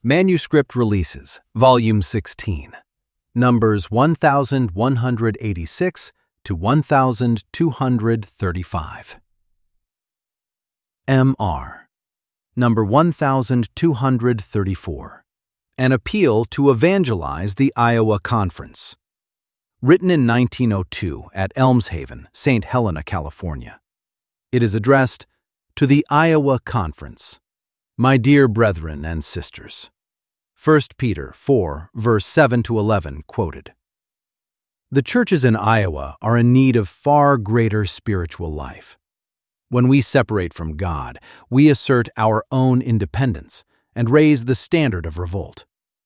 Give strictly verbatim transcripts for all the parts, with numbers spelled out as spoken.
Manuscript Releases, Volume sixteen, numbers one thousand one hundred eighty-six to one thousand two hundred thirty-five. M R, number one thousand two hundred thirty-four, An Appeal to Evangelize the Iowa Conference. Written in nineteen oh two at Elmshaven, Saint Helena, California. It is addressed to the Iowa Conference. My dear brethren and sisters. First Peter four, verse seven to eleven, quoted. The churches in Iowa are in need of far greater spiritual life. When we separate from God, we assert our own independence and raise the standard of revolt.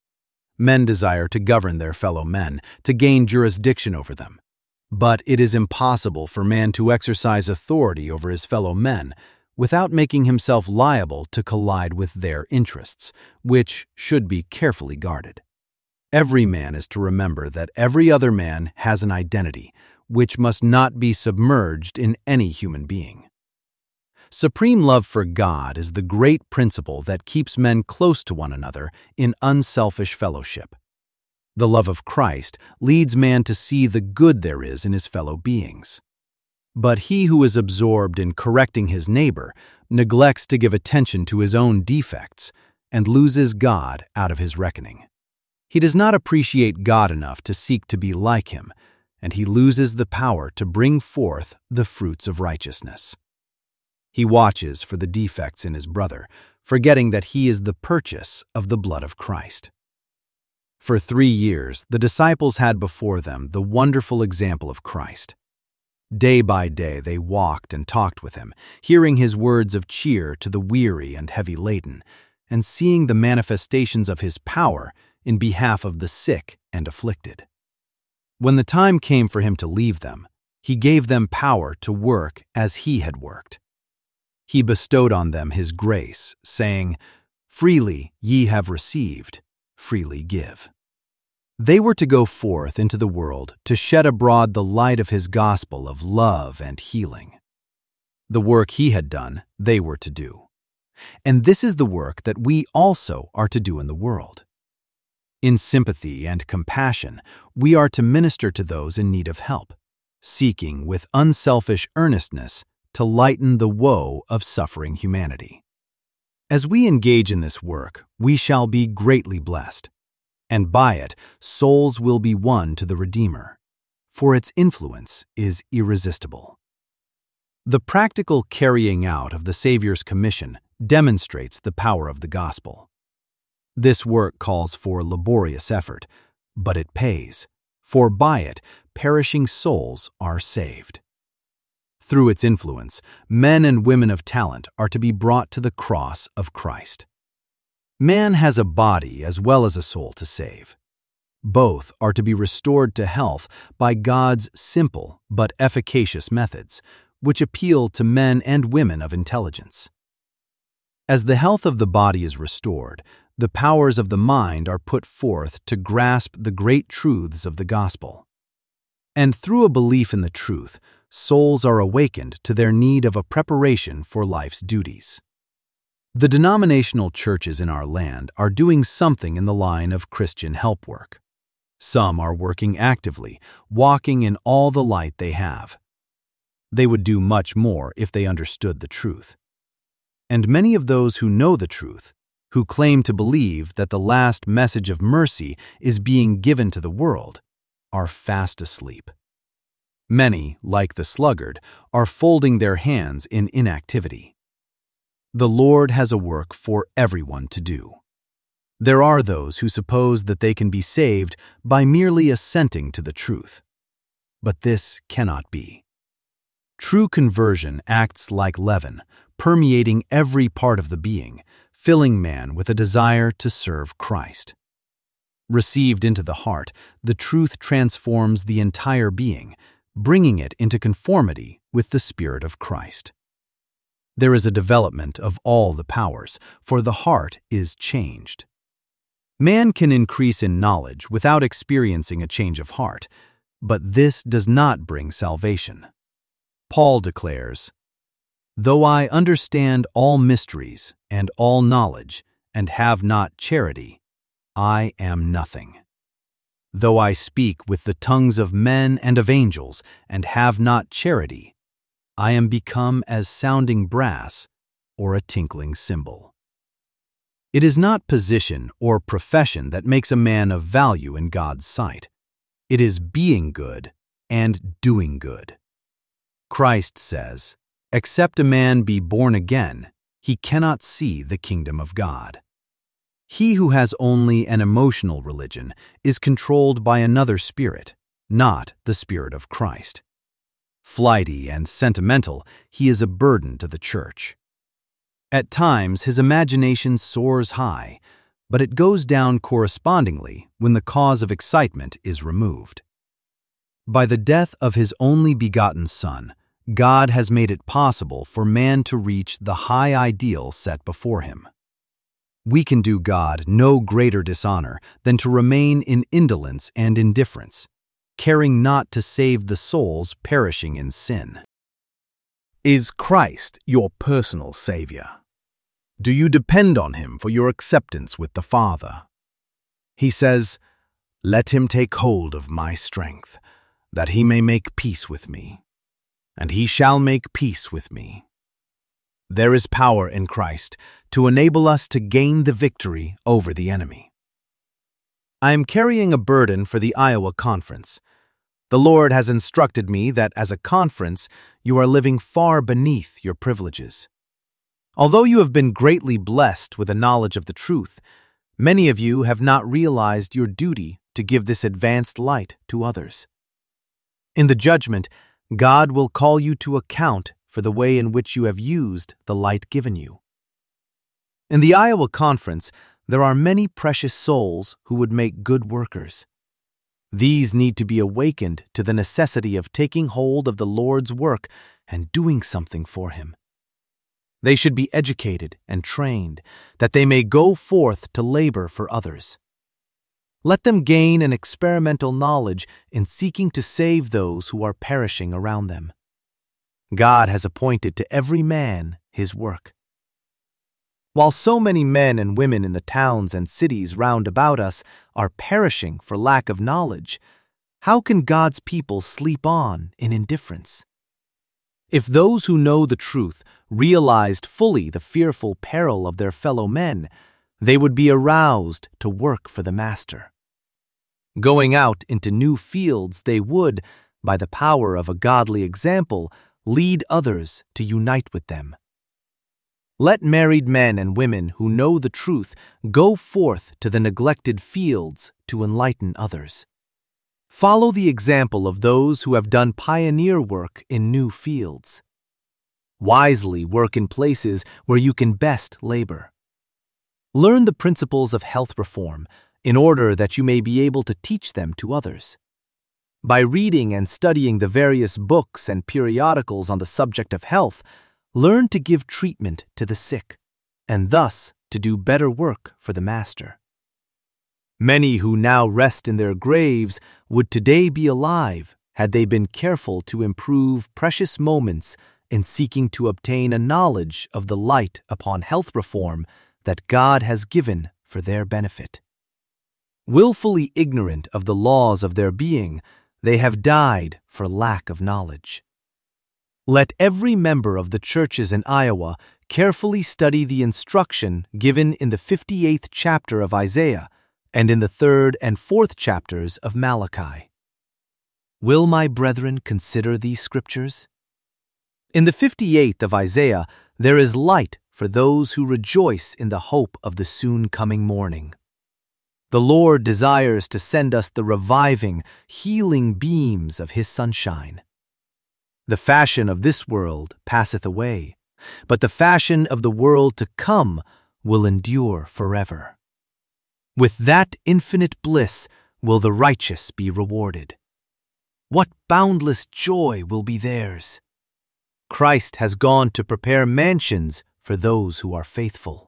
Men desire to govern their fellow men, to gain jurisdiction over them. But it is impossible for man to exercise authority over his fellow men without making himself liable to collide with their interests, which should be carefully guarded. Every man is to remember that every other man has an identity, which must not be submerged in any human being. Supreme love for God is the great principle that keeps men close to one another in unselfish fellowship. The love of Christ leads man to see the good there is in his fellow beings. But he who is absorbed in correcting his neighbor neglects to give attention to his own defects and loses God out of his reckoning. He does not appreciate God enough to seek to be like him, and he loses the power to bring forth the fruits of righteousness. He watches for the defects in his brother, forgetting that he is the purchase of the blood of Christ. For three years, the disciples had before them the wonderful example of Christ. Day by day they walked and talked with him, hearing his words of cheer to the weary and heavy-laden, and seeing the manifestations of his power in behalf of the sick and afflicted. When the time came for him to leave them, he gave them power to work as he had worked. He bestowed on them his grace, saying, "Freely ye have received, freely give." They were to go forth into the world to shed abroad the light of his gospel of love and healing. The work he had done, they were to do. And this is the work that we also are to do in the world. In sympathy and compassion, we are to minister to those in need of help, seeking with unselfish earnestness to lighten the woe of suffering humanity. As we engage in this work, we shall be greatly blessed. And by it, souls will be won to the Redeemer, for its influence is irresistible. The practical carrying out of the Savior's commission demonstrates the power of the gospel. This work calls for laborious effort, but it pays, for by it, perishing souls are saved. Through its influence, men and women of talent are to be brought to the cross of Christ. Man has a body as well as a soul to save. Both are to be restored to health by God's simple but efficacious methods, which appeal to men and women of intelligence. As the health of the body is restored, the powers of the mind are put forth to grasp the great truths of the gospel. And through a belief in the truth, souls are awakened to their need of a preparation for life's duties. The denominational churches in our land are doing something in the line of Christian help work. Some are working actively, walking in all the light they have. They would do much more if they understood the truth. And many of those who know the truth, who claim to believe that the last message of mercy is being given to the world, are fast asleep. Many, like the sluggard, are folding their hands in inactivity. The Lord has a work for everyone to do. There are those who suppose that they can be saved by merely assenting to the truth. But this cannot be. True conversion acts like leaven, permeating every part of the being, filling man with a desire to serve Christ. Received into the heart, the truth transforms the entire being, bringing it into conformity with the Spirit of Christ. There is a development of all the powers, for the heart is changed. Man can increase in knowledge without experiencing a change of heart, but this does not bring salvation. Paul declares, "Though I understand all mysteries and all knowledge and have not charity, I am nothing. Though I speak with the tongues of men and of angels, and have not charity, I am become as sounding brass or a tinkling cymbal. It is not position or profession that makes a man of value in God's sight. It is being good and doing good. Christ says, "Except a man be born again, he cannot see the kingdom of God." He who has only an emotional religion is controlled by another spirit, not the Spirit of Christ. Flighty and sentimental, he is a burden to the church. At times, his imagination soars high, but it goes down correspondingly when the cause of excitement is removed. By the death of his only begotten Son, God has made it possible for man to reach the high ideal set before him. We can do God no greater dishonor than to remain in indolence and indifference, caring not to save the souls perishing in sin. Is Christ your personal Savior? Do you depend on him for your acceptance with the Father? He says, "Let him take hold of my strength, that he may make peace with me, and he shall make peace with me." There is power in Christ to enable us to gain the victory over the enemy. I am carrying a burden for the Iowa Conference. The Lord has instructed me that as a conference, you are living far beneath your privileges. Although you have been greatly blessed with a knowledge of the truth, many of you have not realized your duty to give this advanced light to others. In the judgment, God will call you to account for the way in which you have used the light given you. In the Iowa Conference, there are many precious souls who would make good workers. These need to be awakened to the necessity of taking hold of the Lord's work and doing something for him. They should be educated and trained, that they may go forth to labor for others. Let them gain an experimental knowledge in seeking to save those who are perishing around them. God has appointed to every man his work. While so many men and women in the towns and cities round about us are perishing for lack of knowledge, how can God's people sleep on in indifference? If those who know the truth realized fully the fearful peril of their fellow men, they would be aroused to work for the Master. Going out into new fields, they would, by the power of a godly example, lead others to unite with them. Let married men and women who know the truth go forth to the neglected fields to enlighten others. Follow the example of those who have done pioneer work in new fields. Wisely work in places where you can best labor. Learn the principles of health reform in order that you may be able to teach them to others. By reading and studying the various books and periodicals on the subject of health, learn to give treatment to the sick, and thus to do better work for the Master. Many who now rest in their graves would today be alive had they been careful to improve precious moments in seeking to obtain a knowledge of the light upon health reform that God has given for their benefit. Willfully ignorant of the laws of their being, they have died for lack of knowledge. Let every member of the churches in Iowa carefully study the instruction given in the fifty-eighth chapter of Isaiah and in the third and fourth chapters of Malachi. Will my brethren consider these scriptures? In the fifty-eighth of Isaiah, there is light for those who rejoice in the hope of the soon coming morning. The Lord desires to send us the reviving, healing beams of his sunshine. The fashion of this world passeth away, but the fashion of the world to come will endure forever. With that infinite bliss will the righteous be rewarded. What boundless joy will be theirs! Christ has gone to prepare mansions for those who are faithful.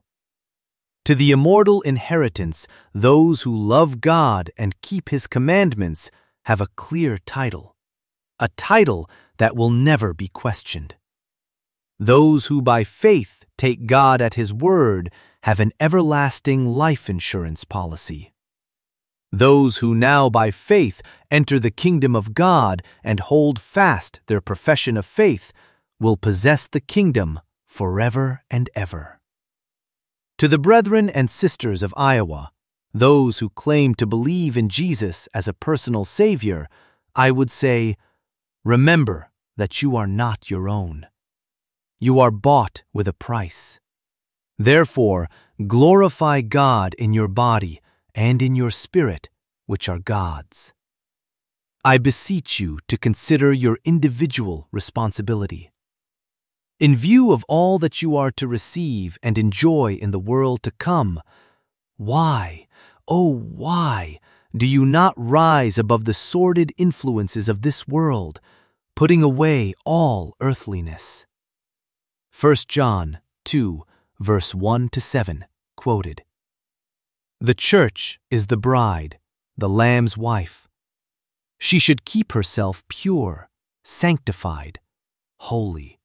To the immortal inheritance, those who love God and keep his commandments have a clear title, a title that will never be questioned. Those who by faith take God at his word have an everlasting life insurance policy. Those who now by faith enter the kingdom of God and hold fast their profession of faith will possess the kingdom forever and ever. To the brethren and sisters of Iowa, those who claim to believe in Jesus as a personal Savior, I would say, remember that you are not your own. You are bought with a price. Therefore, glorify God in your body and in your spirit, which are God's. I beseech you to consider your individual responsibility. In view of all that you are to receive and enjoy in the world to come, why, oh why, do you not rise above the sordid influences of this world, putting away all earthliness? First John two, verse one to seven, quoted. The church is the bride, the Lamb's wife. She should keep herself pure, sanctified, holy.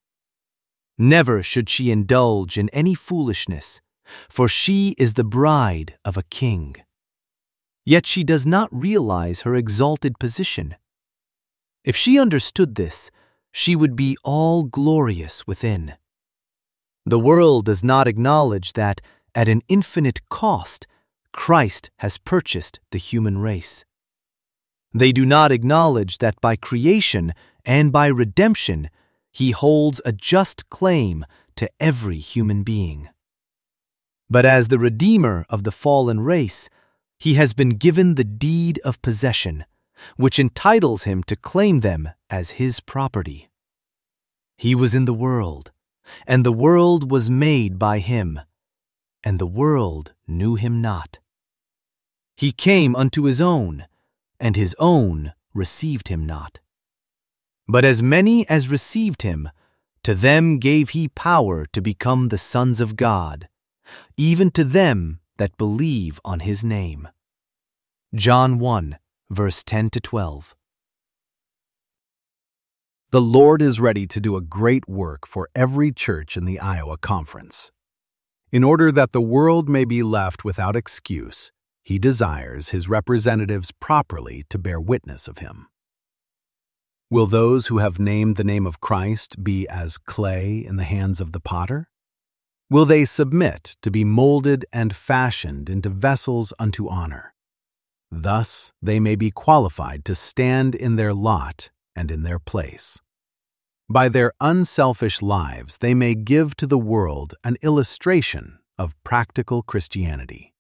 Never should she indulge in any foolishness, for she is the bride of a king. Yet she does not realize her exalted position. If she understood this, she would be all glorious within. The world does not acknowledge that, at an infinite cost, Christ has purchased the human race. They do not acknowledge that by creation and by redemption, He holds a just claim to every human being. But as the Redeemer of the fallen race, He has been given the deed of possession, which entitles Him to claim them as His property. He was in the world, and the world was made by Him, and the world knew Him not. He came unto His own, and His own received Him not. But as many as received Him, to them gave He power to become the sons of God, even to them that believe on His name. John one, verse ten to twelve. The Lord is ready to do a great work for every church in the Iowa Conference. In order that the world may be left without excuse, He desires His representatives properly to bear witness of Him. Will those who have named the name of Christ be as clay in the hands of the potter? Will they submit to be molded and fashioned into vessels unto honor? Thus they may be qualified to stand in their lot and in their place. By their unselfish lives, they may give to the world an illustration of practical Christianity.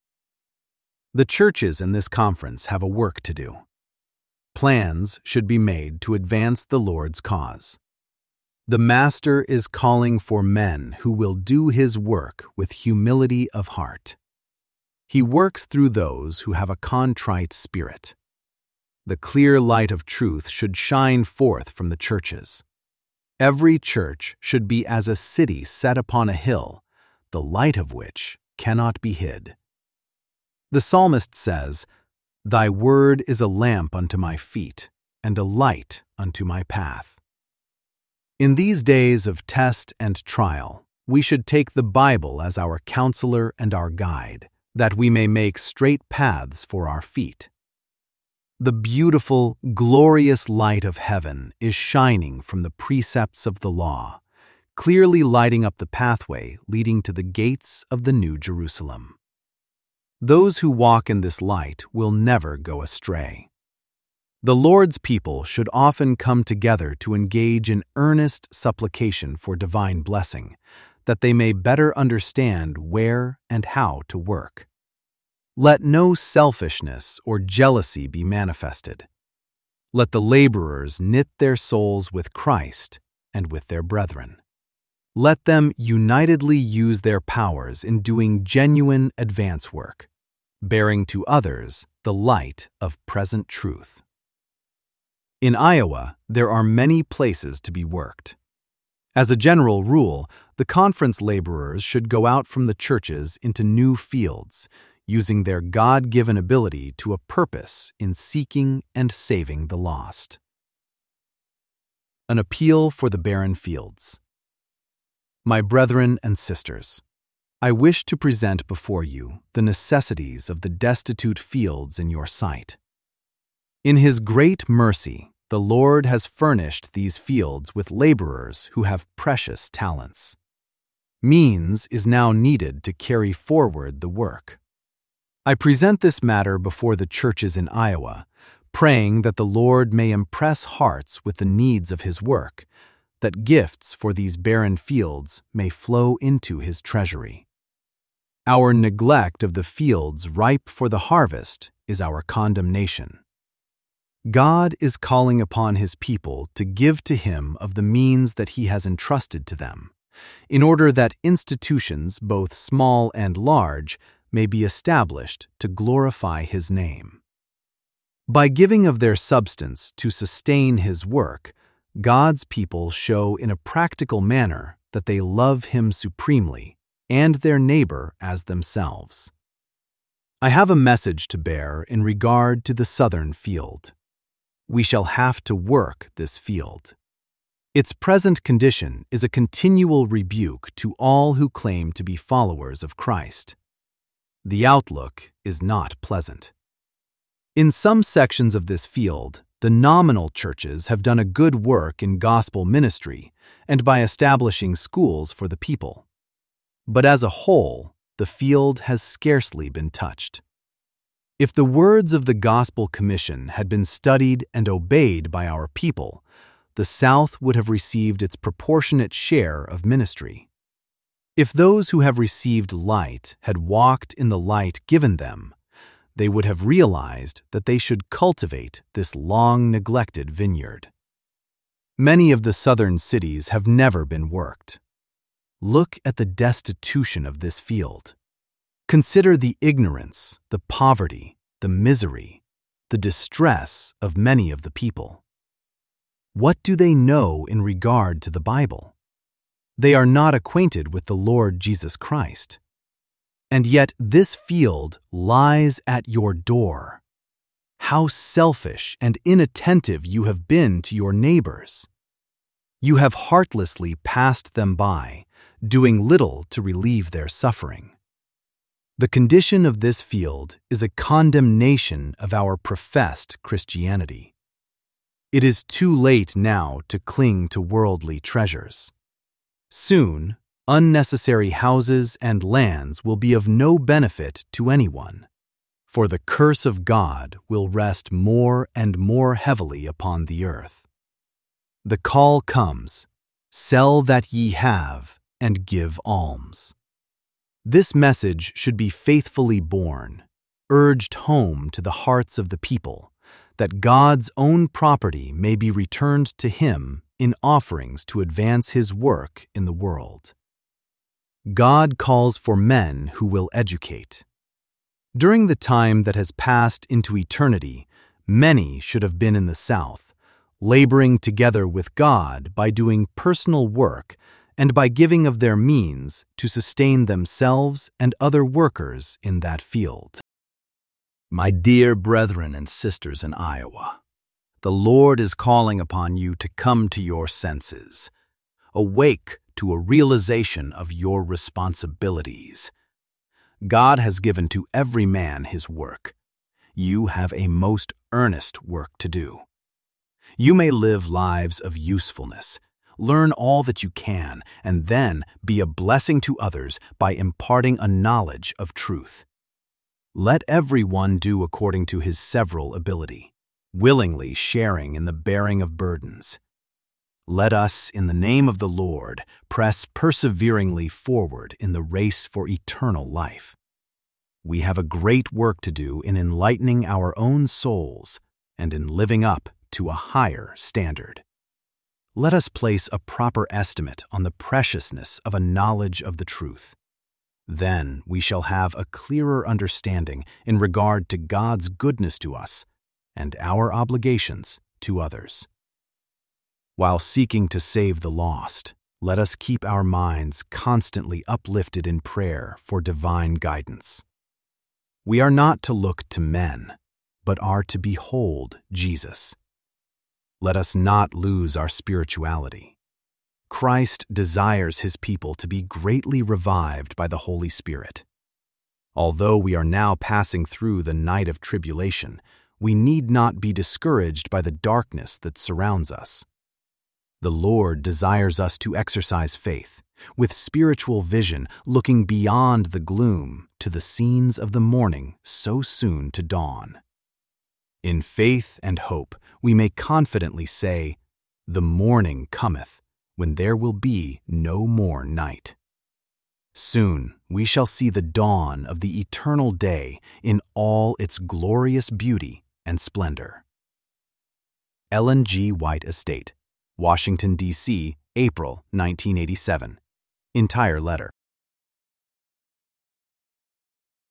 The churches in this conference have a work to do. Plans should be made to advance the Lord's cause. The Master is calling for men who will do His work with humility of heart. He works through those who have a contrite spirit. The clear light of truth should shine forth from the churches. Every church should be as a city set upon a hill, the light of which cannot be hid. The psalmist says, Thy word is a lamp unto my feet, and a light unto my path. In these days of test and trial, we should take the Bible as our counselor and our guide, that we may make straight paths for our feet. The beautiful, glorious light of heaven is shining from the precepts of the law, clearly lighting up the pathway leading to the gates of the New Jerusalem. Those who walk in this light will never go astray. The Lord's people should often come together to engage in earnest supplication for divine blessing, that they may better understand where and how to work. Let no selfishness or jealousy be manifested. Let the laborers knit their souls with Christ and with their brethren. Let them unitedly use their powers in doing genuine advance work, bearing to others the light of present truth. In Iowa, there are many places to be worked. As a general rule, the conference laborers should go out from the churches into new fields, using their God-given ability to a purpose in seeking and saving the lost. An appeal for the barren fields. My brethren and sisters, I wish to present before you the necessities of the destitute fields in your sight. In His great mercy, the Lord has furnished these fields with laborers who have precious talents. Means is now needed to carry forward the work. I present this matter before the churches in Iowa, praying that the Lord may impress hearts with the needs of His work, that gifts for these barren fields may flow into His treasury. Our neglect of the fields ripe for the harvest is our condemnation. God is calling upon His people to give to Him of the means that He has entrusted to them, in order that institutions, both small and large, may be established to glorify His name. By giving of their substance to sustain His work, God's people show in a practical manner that they love Him supremely and their neighbor as themselves. I have a message to bear in regard to the southern field. We shall have to work this field. Its present condition is a continual rebuke to all who claim to be followers of Christ. The outlook is not pleasant. In some sections of this field, the nominal churches have done a good work in gospel ministry and by establishing schools for the people. But as a whole, the field has scarcely been touched. If the words of the Gospel Commission had been studied and obeyed by our people, the South would have received its proportionate share of ministry. If those who have received light had walked in the light given them, they would have realized that they should cultivate this long-neglected vineyard. Many of the southern cities have never been worked. Look at the destitution of this field. Consider the ignorance, the poverty, the misery, the distress of many of the people. What do they know in regard to the Bible? They are not acquainted with the Lord Jesus Christ. And yet this field lies at your door. How selfish and inattentive you have been to your neighbors. You have heartlessly passed them by, doing little to relieve their suffering. The condition of this field is a condemnation of our professed Christianity. It is too late now to cling to worldly treasures. Soon, unnecessary houses and lands will be of no benefit to anyone, for the curse of God will rest more and more heavily upon the earth. The call comes, "Sell that ye have, and give alms." This message should be faithfully borne, urged home to the hearts of the people, that God's own property may be returned to Him in offerings to advance His work in the world. God calls for men who will educate. During the time that has passed into eternity, many should have been in the South, laboring together with God by doing personal work and by giving of their means to sustain themselves and other workers in that field. My dear brethren and sisters in Iowa, the Lord is calling upon you to come to your senses. Awake to a realization of your responsibilities. God has given to every man his work. You have a most earnest work to do. You may live lives of usefulness, learn all that you can, and then be a blessing to others by imparting a knowledge of truth. Let every one do according to his several ability, willingly sharing in the bearing of burdens. Let us, in the name of the Lord, press perseveringly forward in the race for eternal life. We have a great work to do in enlightening our own souls and in living up to a higher standard. Let us place a proper estimate on the preciousness of a knowledge of the truth. Then we shall have a clearer understanding in regard to God's goodness to us and our obligations to others. While seeking to save the lost, let us keep our minds constantly uplifted in prayer for divine guidance. We are not to look to men, but are to behold Jesus. Let us not lose our spirituality. Christ desires his people to be greatly revived by the Holy Spirit. Although we are now passing through the night of tribulation, we need not be discouraged by the darkness that surrounds us. The Lord desires us to exercise faith, with spiritual vision looking beyond the gloom to the scenes of the morning so soon to dawn. In faith and hope, we may confidently say, "The morning cometh, when there will be no more night." Soon we shall see the dawn of the eternal day in all its glorious beauty and splendor. Ellen G. White Estate, Washington, D C, April nineteen eighty-seven. Entire letter.